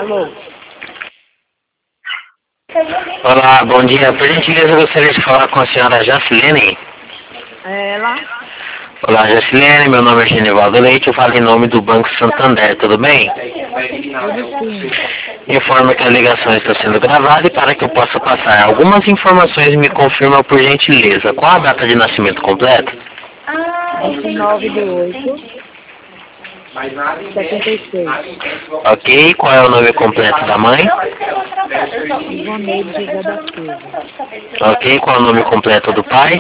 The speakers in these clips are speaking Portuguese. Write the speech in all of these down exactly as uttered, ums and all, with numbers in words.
Alô? Olá, bom dia. Por gentileza, eu gostaria de falar com a senhora Jacilene. É ela? Olá, Jacilene. Meu nome é Genivaldo Leite. Eu falo em nome do Banco Santander. Tudo bem? Tudo sim. Informo que a ligação está sendo gravada e para que eu possa passar algumas informações, me confirma por gentileza. Qual a data de nascimento completa? vinte e nove de oito de setenta e seis. Ok. Qual é o nome completo da mãe? Ivoneide José da Silva. Ok. Qual é o nome completo do pai?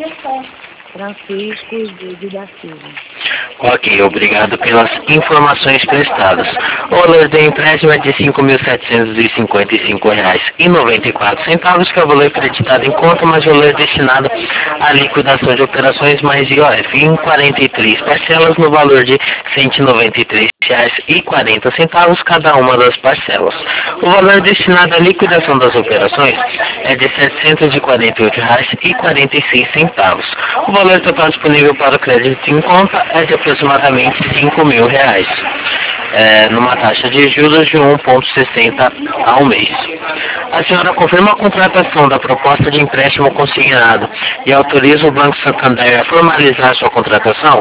Francisco Egídio da Silva. Ok, obrigado pelas informações prestadas. O valor do empréstimo é de cinco mil setecentos e cinquenta e cinco reais e noventa e quatro centavos, que é o valor acreditado em conta, mas o valor destinado à liquidação de operações mais I O F em quarenta e três parcelas no valor de cento e noventa e três reais e quarenta centavos cada uma das parcelas. O valor destinado à liquidação das operações é de setecentos e quarenta e oito reais e quarenta e seis centavos. O valor total disponível para o crédito em conta é de aproximadamente cinco mil reais, é, numa taxa de juros de um vírgula sessenta ao mês. A senhora confirma a contratação da proposta de empréstimo consignado e autoriza o Banco Santander a formalizar sua contratação?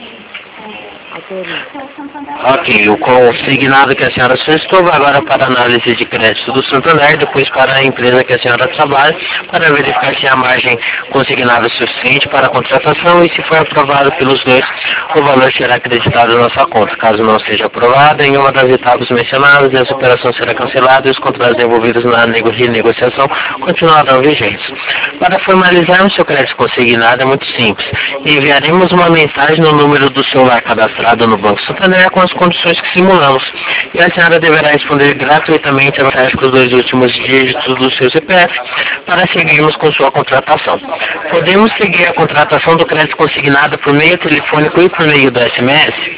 Autoriza. Ok, o consignado que a senhora solicitou vai agora para a análise de crédito do Santander, depois para a empresa que a senhora trabalha, para verificar se a margem consignada é suficiente para a contratação e, se for aprovado pelos dois, o valor será acreditado na sua conta. Caso não seja aprovado em uma das etapas mencionadas, essa operação será cancelada e os contratos envolvidos na nego- renegociação continuarão vigentes. Para formalizarmos seu crédito consignado é muito simples. Enviaremos uma mensagem no número do celular cadastrado no Banco Santander com as condições que simulamos. E a senhora deverá responder gratuitamente a mensagem com os dois últimos dígitos do seu C P F para seguirmos com sua contratação. Podemos seguir a contratação do crédito consignado por meio telefônico e por meio do S M S?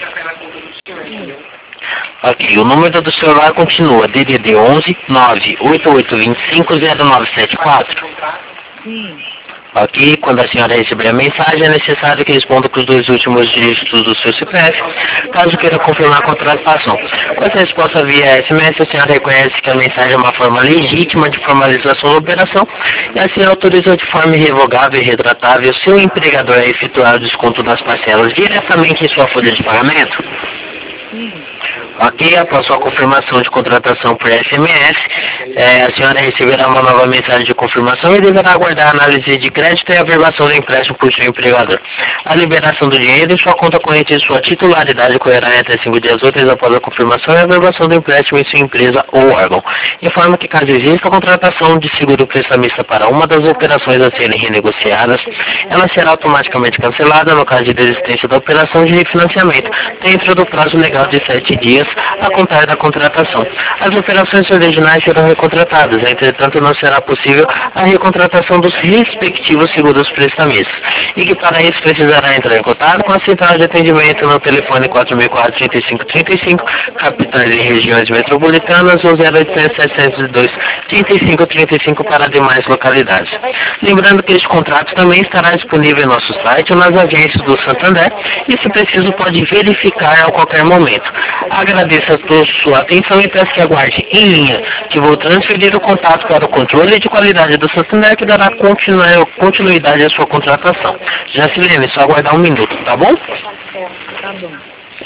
Ok, o número do celular continua D D D onze nove oito oito dois cinco zero nove sete quatro. Sim. Ok, quando a senhora receber a mensagem, é necessário que responda com os dois últimos dígitos do seu C P F, caso queira confirmar a contratação. Com essa resposta via S M S, a senhora reconhece que a mensagem é uma forma legítima de formalização da operação e assim autoriza de forma irrevogável e retratável seu empregador a efetuar o desconto das parcelas diretamente em sua folha de pagamento? Sim. Ok, após sua confirmação de contratação por S M S, é, a senhora receberá uma nova mensagem de confirmação e deverá aguardar a análise de crédito e a averbação do empréstimo por seu empregador. A liberação do dinheiro em sua conta corrente de sua titularidade ocorrerá em até cinco dias úteis após a confirmação e a averbação do empréstimo em sua empresa ou órgão. Informa que, caso exista a contratação de seguro prestamista para uma das operações a serem renegociadas, ela será automaticamente cancelada no caso de desistência da operação de refinanciamento, dentro do prazo legal de sete dias a contar da contratação. As operações originais serão recontratadas, entretanto não será possível a recontratação dos respectivos seguros prestamistas, e que para isso precisará entrar em contato com a central de atendimento no telefone quatro mil e quatro, trinta e cinco trinta e cinco, capitais e regiões metropolitanas, ou zero oitocentos, setecentos e dois, trinta e cinco trinta e cinco para demais localidades. Lembrando que este contrato também estará disponível em nosso site ou nas agências do Santander, e se preciso pode verificar a qualquer momento. Agradeço a toda sua atenção e peço que aguarde em linha, que vou transferir o contato para o controle de qualidade do Santander, que dará continu- continuidade à sua contratação. Jacilene, só aguardar um minuto, tá bom? Tá bom.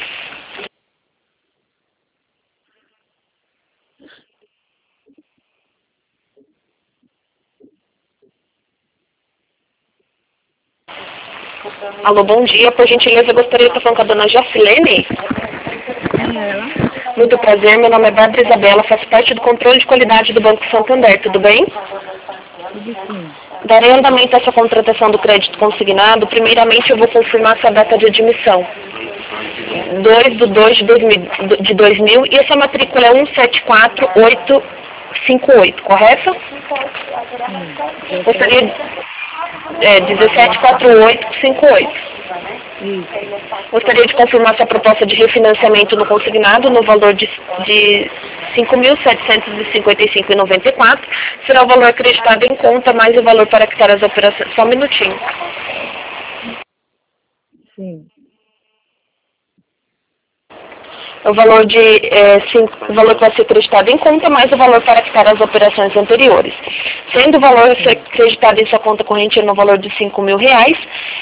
Alô, bom dia. Por gentileza, eu gostaria de estar falando com a dona Jacilene. Sim, ela? Muito prazer, meu nome é Bárbara Isabela, faço parte do controle de qualidade do Banco Santander, tudo bem? Tudo sim. Darei andamento a essa contratação do crédito consignado. Primeiramente, eu vou confirmar sua data de admissão. dois de dois de dois mil, de dois mil e essa matrícula é um sete quatro oito cinco oito, correto? Sim. Gostaria de... É, dezessete quatro oito cinco oito. Isso. Gostaria de confirmar sua proposta de refinanciamento no consignado no valor de, de cinco mil setecentos e cinquenta e cinco reais e noventa e quatro centavos. Será o valor acreditado em conta mais o valor para quitar as operações. Só um minutinho. Sim. o valor, de, é, cinco, o valor que vai ser creditado em conta, mais o valor para quitar as operações anteriores. Sendo o valor creditado em sua conta corrente no valor de cinco mil reais,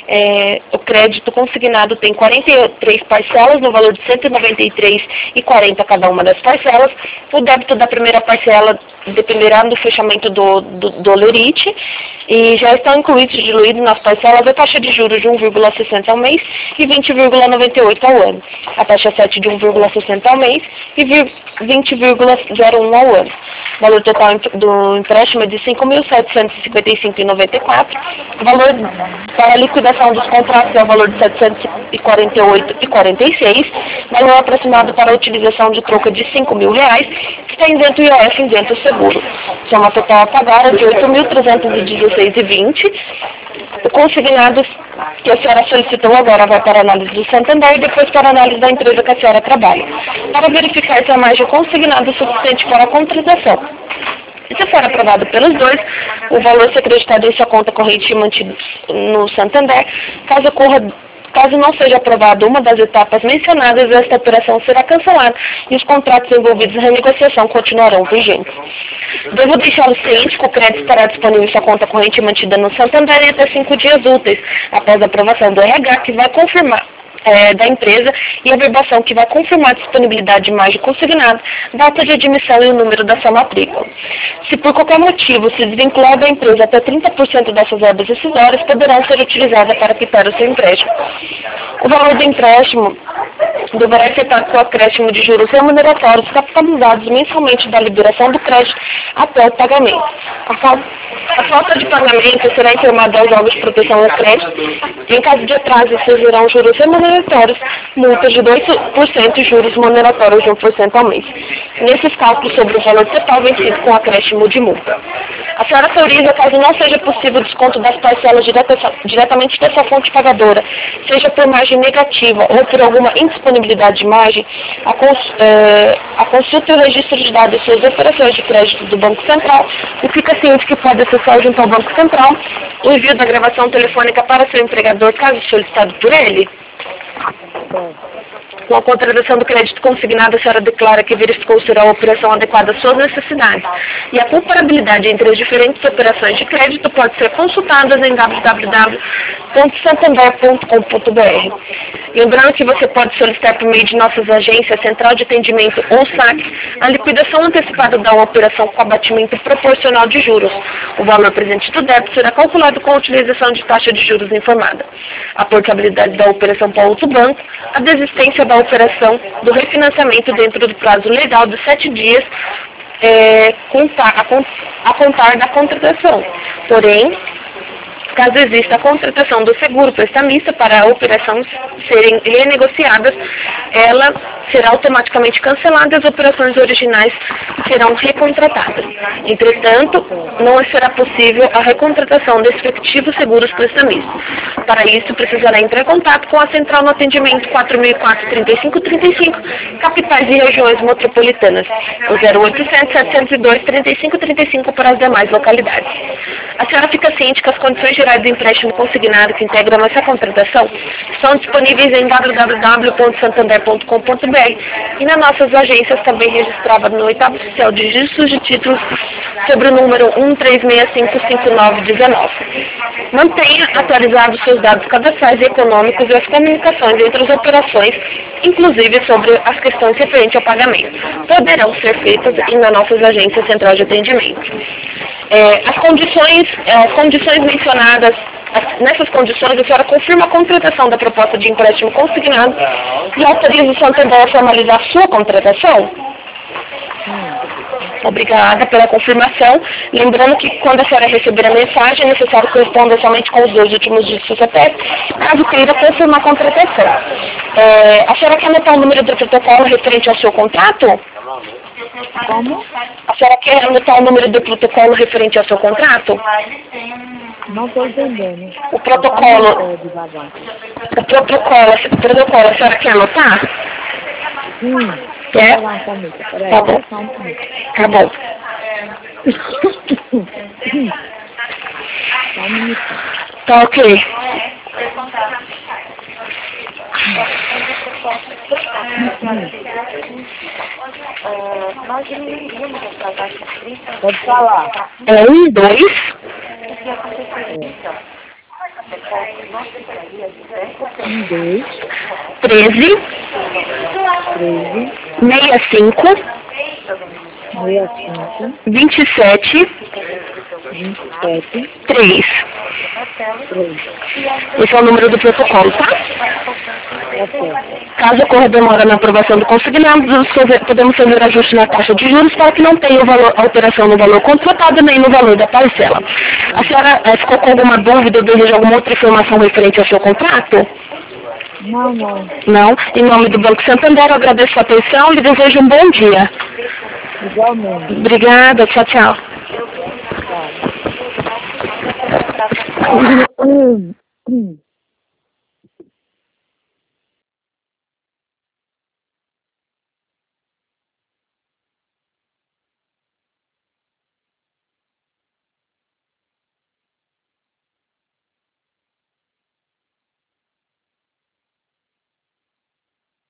é, o crédito consignado tem quarenta e três parcelas no valor de cento e noventa e três reais e quarenta centavos cada uma das parcelas. O débito da primeira parcela dependerá do fechamento do, do, do lerite e já estão incluídos, diluídos nas parcelas, a taxa de juros de um vírgula sessenta ao mês e vinte vírgula noventa e oito ao ano, a taxa sete de um vírgula sessenta ao mês e vinte vírgula zero um ao ano. O valor total do empréstimo é de cinco mil setecentos e cinquenta e cinco reais e noventa e quatro centavos. O valor para a liquidação dos contratos é o valor de setecentos e quarenta e oito reais e quarenta e seis centavos. Valor aproximado para a utilização de troca de cinco mil reais, que está isento I O F e isento seguro. Soma total a pagar é de oito mil trezentos e dezesseis reais e vinte centavos. O consignado que a senhora solicitou agora vai para a análise do Santander e depois para a análise da empresa que a senhora trabalha, para verificar se a margem consignada é suficiente para a contratação. E se for aprovado pelos dois, o valor ser acreditado em sua conta corrente e mantido no Santander. Caso ocorra Caso não seja aprovada uma das etapas mencionadas, esta operação será cancelada e os contratos envolvidos na renegociação continuarão vigentes. Devo deixá-lo ciente que o crédito estará disponível em sua conta corrente mantida no Santander em até cinco dias úteis, após a aprovação do R H, que vai confirmar É, da empresa e a verbação que vai confirmar a disponibilidade de margem consignada, data de admissão e o número da sua matrícula. Se por qualquer motivo se desvincular da empresa, até trinta por cento dessas verbas rescisórias poderão ser utilizadas para quitar o seu empréstimo. O valor do empréstimo deverá ser pago com acréscimo de juros remuneratórios capitalizados mensalmente da liberação do crédito até o pagamento. A falta, a falta de pagamento será informada aos órgãos de proteção ao crédito. Em caso de atraso, surgirão juros remuneratórios, multas de dois por cento e juros remuneratórios de um por cento ao mês. Nesses cálculos sobre o valor total vencido com acréscimo de multa. A senhora autoriza, caso não seja possível o desconto das parcelas direta, diretamente dessa fonte pagadora, seja por margem negativa ou por alguma indisponibilidade de margem, a, cons, eh, a consulta e o registro de dados de suas operações de crédito do Banco Central e fica ciente que pode acessar junto ao Banco Central o envio da gravação telefônica para seu empregador, caso solicitado por ele. Com a contratação do crédito consignado, a senhora declara que verificou se a operação adequada às suas necessidades. E a comparabilidade entre as diferentes operações de crédito pode ser consultada em w w w ponto santander ponto com ponto b r. Lembrando que você pode solicitar por meio de nossas agências, Central de Atendimento ou S A C, a liquidação antecipada da operação com abatimento proporcional de juros. O valor presente do débito será calculado com a utilização de taxa de juros informada. A portabilidade da operação para outro banco, a desistência da operação do refinanciamento dentro do prazo legal de sete dias é, contar, a, a contar da contratação. Porém, caso exista a contratação do seguro prestamista para a operação serem renegociadas, ela será automaticamente cancelada e as operações originais serão recontratadas. Entretanto, não será possível a recontratação desses respectivos seguros prestamistas. Para isso, precisará entrar em contato com a Central no atendimento quatro mil e quatro, trinta e cinco trinta e cinco, capitais e regiões metropolitanas, o zero oitocentos, setecentos e dois, trinta e cinco trinta e cinco para as demais localidades. A senhora fica ciente que as condições gerais do empréstimo consignado que integram essa contratação são disponíveis em w w w ponto santander ponto com ponto b r e nas nossas agências também registradas no oitavo oficial de registros de títulos sobre o número um três seis cinco cinco nove um nove. Mantenha atualizados seus dados cadastrais e econômicos e as comunicações entre as operações, inclusive sobre as questões referentes ao pagamento, poderão ser feitas nas nossas agências Central de Atendimento. É, as condições, as condições mencionadas, nessas condições, a senhora confirma a contratação da proposta de empréstimo consignado e autoriza o Santander a formalizar a sua contratação? Obrigada pela confirmação. Lembrando que quando a senhora receber a mensagem, é necessário corresponder somente com os dois últimos dígitos do C P F, caso queira confirmar a contratação. É, a senhora quer anotar o número do protocolo referente ao seu contrato? Como? A senhora quer anotar o número do protocolo referente ao seu contrato? Não estou entendendo. O protocolo. O protocolo, o protocolo, a senhora quer anotar? Sim. Quer? Tá bom. Tá bom. Tá ok. Nós diminuímos essa taxa. Pode falar. É um, dois, Um, dois, treze, treze, sessenta e cinco, sessenta e cinco, vinte e sete, vinte e sete, três. três. Esse é o número do protocolo, tá? Tá certo. Caso ocorra demora na aprovação do consignado, podemos fazer ajuste na taxa de juros para que não tenha o valor- alteração no valor contratado nem no valor da parcela. A senhora eh, ficou com alguma dúvida ou deseja alguma outra informação referente ao seu contrato? Não, não. Não? Em nome do Banco Santander, eu agradeço a atenção e desejo um bom dia. Igualmente. Obrigada, tchau, tchau. Tá.